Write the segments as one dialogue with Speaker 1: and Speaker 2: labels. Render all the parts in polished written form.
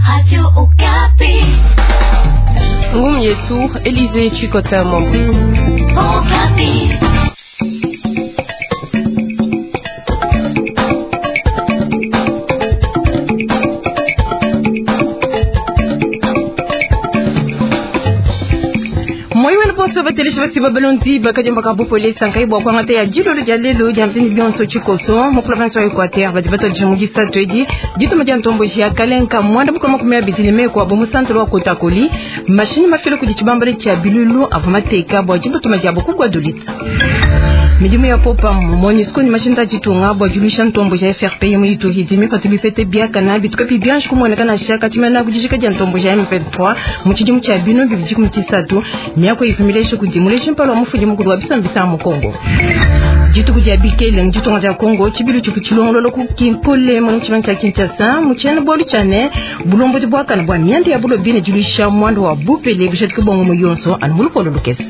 Speaker 1: Radio Okapi.
Speaker 2: Ngumu yetu Elize Chikota Mambo.
Speaker 1: Okapi.
Speaker 2: Bonso batelesha basiba balonzi bakajamba ka bopole sankai bwa kwangata ya jilo le jalelo jamtini bionso chikoso mu province wa Equateur badibato jingi satwedi jitu majan tombo ya kalenka mwanda mukoma kumya bitile kwa bomu centre wa Kotakoli machine mafilo kujichibambale cha bilulu avamateka bwa jimbo tumajabo kubwa dolita midimu ya popa MONUSCO ni machine tajitunga bwa julisha ntombo ya FRP mu ituri dimi patuli fete bia kana bitukapi bianche kumwona kana shaka timana kujijika jantombo ya M23 mu chidimu cha bino bibijiku mtisatu miako ifamilisha kudimulisha mpalo wa mufuji mkuru wa bisa mu Kongo jitu kujabikele mjitu ngata Kongo chibilu chukuchilongolo kukinkole mu chibancha Kinshasa mu chene bolu chane bulombo tibwaka na bwa miande ya bulo bine julisha mwando wa bupele bishatika bongo mu yonso anmulukolo lukesi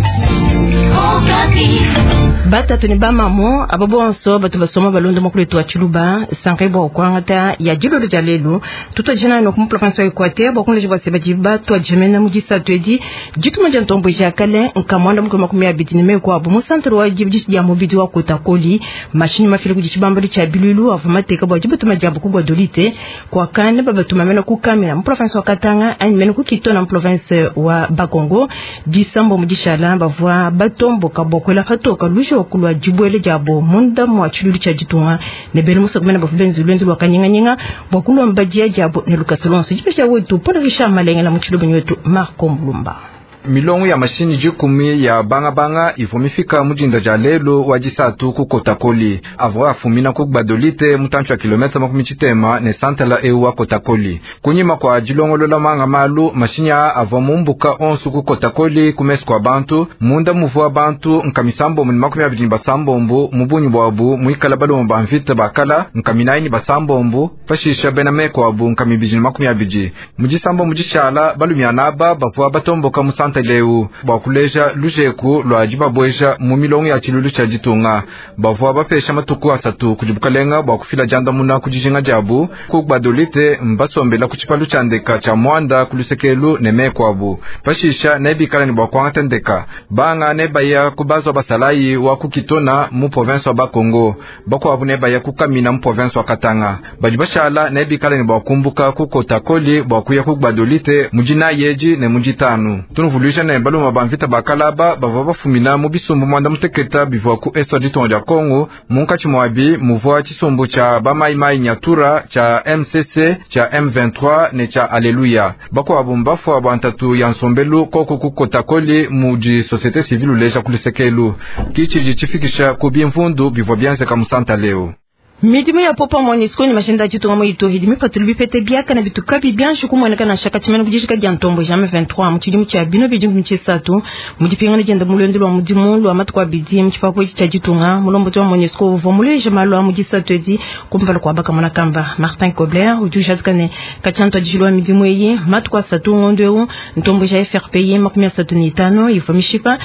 Speaker 2: bata tuni bamamo ababonso batu basoma balondo makuletu wa Chuluba sankaibo okwangata ya jilo de jalelu tuto jina no kumu province wa Equateur bakunle jibwa sebajiba to jemena mujisa twedi jitu manja ntombo jakale nkamwanda mukuru makumya bitini meko abo mu centre wa jibji ya mobidi wa Kotakoli machine mafile kujichibambali cha bilulu avamateka bwa jibu tumajabu kubwa dolite kwa kane babatu mamena ku kamera mu province wa Katanga ani mena ku kitona mu province wa Bakongo disambo mujishala bavwa batombo kabokola fatoka lusho kulwa jibwele jabo munda mwa chululu cha jitunga nebele muso kumena bafubenzi lwenzi lwa kanyinga bakulwa mbajia jabo ne lukasolonso jipesha wetu pona risha malengela mu chulubu nyetu Marco Mulumba.
Speaker 3: Milongo ya mashini jikumi ya banga ifumifika mujinda jalelo wajisatu ku Kotakoli avwa afumina ku Gbadolite mutanchu wa kilometa makumi chitema ne santa la ewa Kotakoli kunyima kwa jilongolo la manga malu mashini ya avwa mumbuka onsu ku Kotakoli kumesu kwa bantu munda muvua bantu nkamisambo muni makumi ya bijini basambombu mubunyu wabu muikala balo mbamvita bakala nkaminaini basambombu fashisha benameko wabu nkamibijini makumi ya biji mujisambo mujishala balu mianaba bavua batomboka musanta leu bakuleja lujeku lwa jibabweja mu milongo ya chilulu cha jitunga bavua bapesha matuku asatu kujibukalenga bakufila janda muna kujijinga jabu ku Gbadolite mbasombela kuchipalu cha ndeka cha mwanda kulusekelu nemekwabu pashisha nebikala ni bakwangata ndeka banga nebaya kubazwa basalayi wa kukitona mu province wa Bakongo bakwabu nebaya kukamina mu province wa Katanga bajibashala nebikala ni bakumbuka ku Kotakoli bakuya ku Gbadolite mujina yeji ne mujitanu luisha na embalo mabamvita bakalaba bava bafumina mu bisumbu mwanda muteketa bivwa ku esto ditongo ya Kongo munka chimwabi muvwa chisumbu cha bamaimai nyatura cha MCC cha M23 ne cha Alleluia bako abumbafu abantatu ya nsombelu koko ku Kotakoli muji societe civile leja kulisekelu kichi chifikisha kubimvundu bivwa byanze kamusanta leo.
Speaker 2: Midimu ya popa MONUSCO ni mashinda jitu ngamo ituri patulu bipete biaka na bitukabi bianche kumwoneka na shaka timena kujishika jantombo ya M23 mchidi mcha bino bijingu mchesatu mujipingana jenda mulendi lwa mudimu lwa matukwa bidi mchipapo cha jitunga mulombo twa MONUSCO vomulesha malwa mujisatu edi kumpala kwa baka mwana kamba Martin Kobler ujushazikane kachanto jilwa midimu eye matukwa satu ngondeu ntombo ya FRPI makumia satu ni tano ifamishipa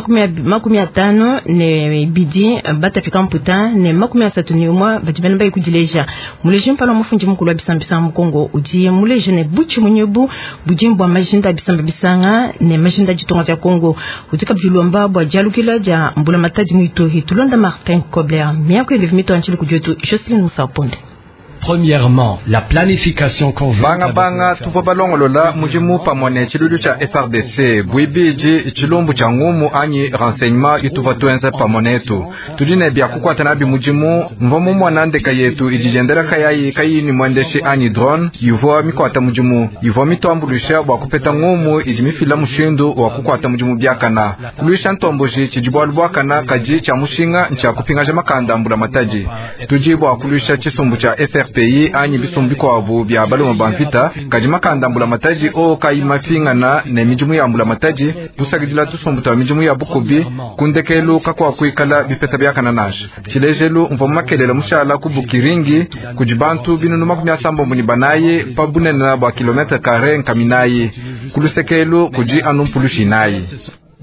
Speaker 2: makumia tano ne bidi bata fikamputa ne makumia satu ni umwa bajibana bayi kujileja muleje mpala mufunji mukulu abisambisa mu Kongo udiye muleje ne buchi munyebu bujimbo majinda bisamba bisanga ne majinda jitonga ya Kongo utika bilomba bwa jalukila ja mbula matadi muitohi tulonda Martin Kobler miako elevimito anchili kujwetu Jocelyn Musaponde.
Speaker 4: Premièrement, la planification conjointe.
Speaker 3: Banga tuva balongolola mujimu pamone chilulu cha FRDC buibiji chilumbu cha ngumu anyi renseignement ituva tuenze pamonetu tujine bya kukwatana bi mujimu mvomo mwanandeka yetu ijijendera kayini mwendeshi anyi drone yuvo mikwata mujimu yuvo mitombulisha bwa kupeta ngumu ijimifila mushindu wa kukwata mujimu byakana luisha ntomboji chijibwalubwakana kaji cha mushinga ncha kupingaje makanda mbula mataji tujibwa kulisha chisumbu cha FRPI anyi bisumbiko abu bya baloma bamfita kajima kandambula mataji o kayimafingana ne mijumu ya mbula mataji tusagidila tusumbuta mijumu ya bukubi kundekelu kakwa kuikala bipeta byakana nash chilejelu mvomakelela mushala kubukiringi kujibantu binunu makumya sambo mbuni banaye pabunena bwa kilometa kare nkaminaye kulusekelu kuji anumpulushi naye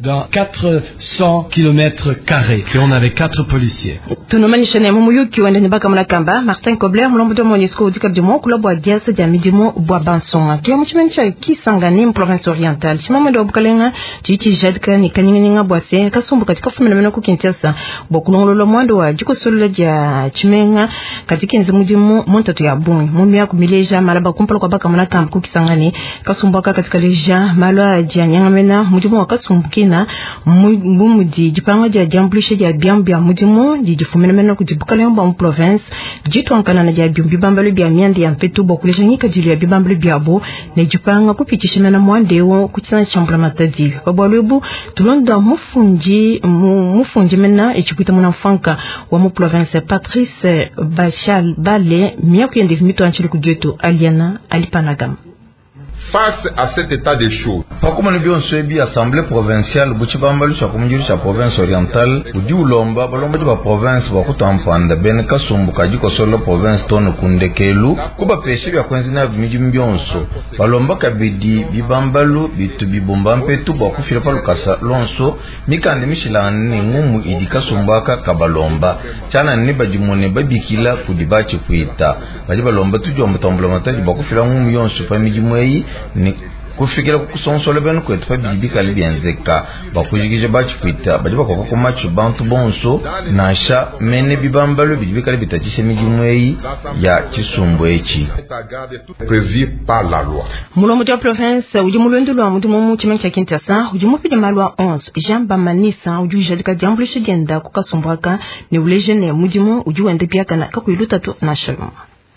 Speaker 4: dans 400 km² et on avait 4 policiers.
Speaker 2: Tunomanisha na mumuyuki wende nibaka mulakamba Martin Kobler mulombo de Monisco dikabdimo kulabo agiasa jamidimo bwa bansonga kyo muchimencha kisangani province orientale chimama ndo bukalenga chichi jadka ni kaninga bwase kasumbu katika fumena mena kukintiasa bokulongolo mwando wa jikosolola ja chimenga katika nze mudimo montatu ya buni mumi ya kumileja malaba kumpala kwa baka mulakamba kukisangani kasumbu katika leja malwa ja nyangamena mudimo wa kasumbu kina mumudi jipanga ja jamblishe ja biambia mudimo jifumena mena kujibukalenga mu province jitwankana na ja bimbambalo bya myandi ya mpetu bokuleja nyika jili ya bimbambalo byabo ne jipanga kupitisha na mwandewo kutsana chambula matadi babwalubu tulonda mufunji mena echikuita muna fanka wa mu province Patrice Bachal Bale miako yende vimito anchili kudyeto Aliana Alipanagam.
Speaker 5: Face à cet état des choses,
Speaker 6: pakuma nibyo nsebi assemblée provinciale buchibambalu cha kumjuri cha province orientale udi ulomba balomba ba province bakutampanda ben kasumbuka jiko solo province tono kundekelu kuba peshe bya kwenzina bimiji mbyonso balomba kabidi bibambalu bitu bibomba mpetu bakufira palukasa lonso mikande mishilane ngumu idikasumbaka kabalomba chana ni bajimone babikila kudibachi kuita baji balomba tujo mutambula mataji bakufira ngumu yonso famiji mweyi ni kufikira kusonsole beno kwetu pa bibika libyenzeka bakujigije bachikwita baje bakoko machu bantu bonso nasha mene bibambalo bibika libitachishe mijimweyi ya chisumbu echi
Speaker 5: prévu par la loi.
Speaker 2: Mulomo de province uji mulwendo lwa mudimo mu chimencha Kinshasa uji mupide malwa 11 Jean Bamanisa uji jadika jamblishe jenda kukasumbwaka ne ulejene mudimo uji wende piaka na kakuiluta tu na shalom.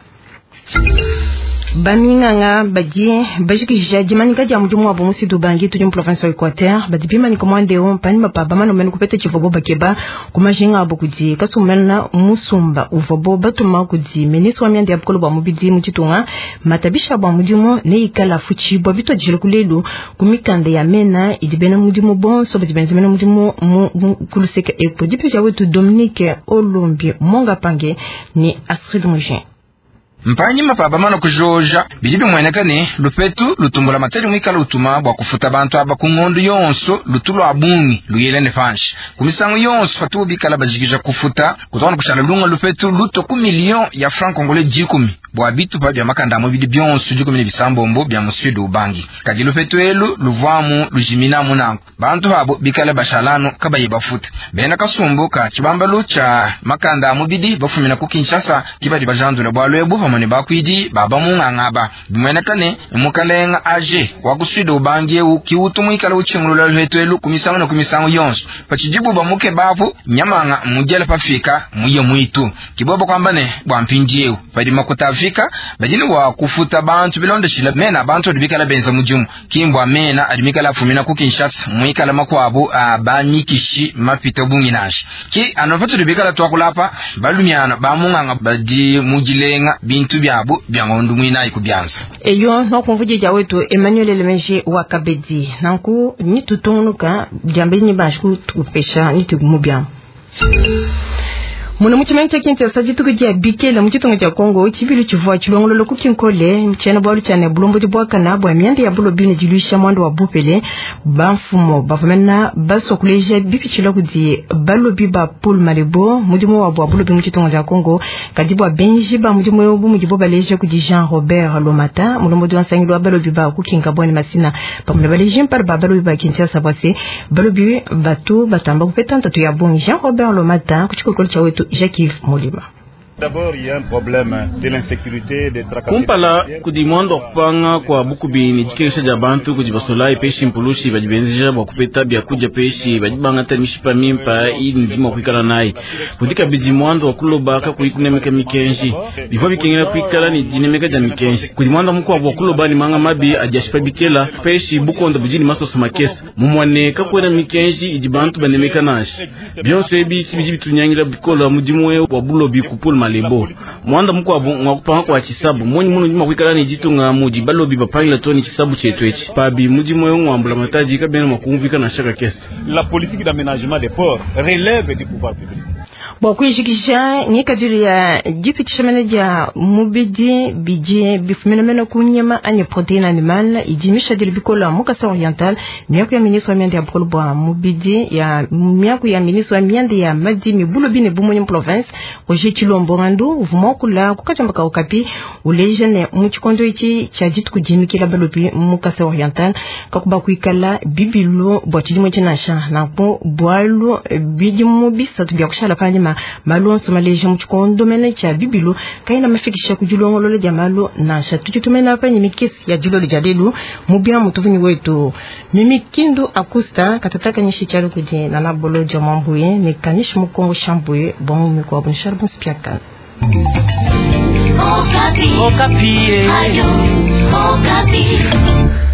Speaker 2: Baminganga badie bajikija jimanika ja mujumu wa bomusi dubangi tujum province Equateur badibima ni komande on pani mapaba mano menu kupete chivobo bakeba kumajinga abukudi kasumena musumba uvobo batuma kudi ministre wa myande abukolo ba mubidi muchitunga matabisha ba mujumu ne ikala fuchi bo bito jile kulelu kumikande ya mena idibena mujumu bon so badibenzemena mujumu kuluseke epo dipeja wetu Dominique Olombi monga pange ni Astrid Mugin.
Speaker 3: Mpanyi mapaba mano kujoja bilibi mwenekane lufetu lutumbula materi mwikala utuma bwa kufuta bantu aba kungondu yonso lutulo abungi luyelene fanshi kumisangu yonso fatu bikala bajigija kufuta kutona kushala lunga lufetu luto ku million ya franc congolais 10 bwa bitu pa bya makanda mu bidi byonso 10 bisambombo bya muswedu ubangi kadi lufetu elu luvwamu lujimina munangu bantu habo bikala bashalano kabaye bafuta bena kasumbu ka chibambalo cha makanda mu bidi bafumina ku Kinshasa kibadi bajandula bwa lwebu mane bakwidi baba mungangaba bimwenekane mukalenga age wakuswida ubangie ukiutumu ikala uchingulula lwetwelu kumisango na kumisango yonso pachijibu bamuke bavu nyamanga mujele pafika muye mwitu kibobo kwambane bwampinjieu padi makutafika bajini wa kufuta bantu bilonde shila mena bantu bikala benza mujumu kimbwa mena adimikala fumina ku Kinshasa muikala makwabo abanyikishi mapita bungi nashi ki anofatu bikala twakulapa balumiana bamunganga badi mujilenga bintu byabo byangondu mwina ikubyanza
Speaker 2: eyo nokumvuje ja wetu Emmanuel Lemeje wa Kabedi nanku ni tutungunuka jambe ni bashku tupesha ni tumubya Muna muchimenta Kinshasa jitukuja bikela muchitunga cha Kongo chibilu chivwa chilongolo kukinkole mchena bwalu chane bulombo dibwaka na bwa myande ya bulo bine jiluisha mwando wa bupele bamfumo bafamena baso kuleja bipichila kudi balo biba Paul Malebo mudimo wa bulo bi muchitunga cha Kongo kadibwa benji ba mudimo yobu mujibo baleja kudi Jean Robert Lomata mulombo diwa sangilo balo biba kukinga bwani masina pamule baleja mpar balo biba Kinshasa bwase balo bi batu batamba kupetanta tu ya bongi Jean Robert Lomata kuchikokolo cha wetu Jacques Molima.
Speaker 7: D'abord, il y a un problème de l'insécurité, des tracasseries.
Speaker 8: Kumpala kudimwando kupanga kwa bukubi ni jikesha jabantu kujibasola ipeshi mpulushi bajibenzija bakupeta bya kuja peshi bajibanga tamishipa mimpa ili ndimo kwikala nayi kudika bijimwando wakuloba kuikunemeka mikenji bifo bikengera kwikala ni dinemeka ja mikenji kudimwando mko wakuloba ni manga mabi ajashipa bikela peshi bukonda bujini maso samakesa mumwane kakwena mikenji ijibantu banemeka nashi byonse bi kibiji tunyangira bikola mudimwe wa bulobi kupulma Malebo mwanda mko mwakupanga kwa chisabu mwenye munu njima kwikala ni jitunga muji balobi bapangila toni chisabu chetwechi pabi muji mwe mwambula mataji kabena makumvika na shaka kesi.
Speaker 7: La politique d'aménagement des ports relève du pouvoir public.
Speaker 2: Bo kuishikisha ni kadiri ya jipitisha meneja mubidi bidje bifumena kunyama anye protein animal idimisha dilibikola mukasa oriental miako ya ministre wa miande ya bkolbo mubidi ya miako ya ministre wa miande ya madi mibulo bine bumonye province oje chilombo randu vumokula kukachamba Okapi ulejene muchikondo ichi cha jitu kujimikila balobi mukasa oriental kakuba kuikala bibilo bwachilimo chinasha napo bwalo bidimu bisatu bya kushala panyima malo somaleje muchikondo mene cha bibilo kaina mafikisha kujulongolo le jamalo na shatutu tumena panye mikesi ya julo le jadelu mubia mutuvuni wetu mimi kindu akusta katataka nyishi chalo kuje na nabolo jamambuye ni kanishi mukongo shambuye bon miko abunshar bon spiaka
Speaker 1: Okapi. Okapi. Ayo. Okapi.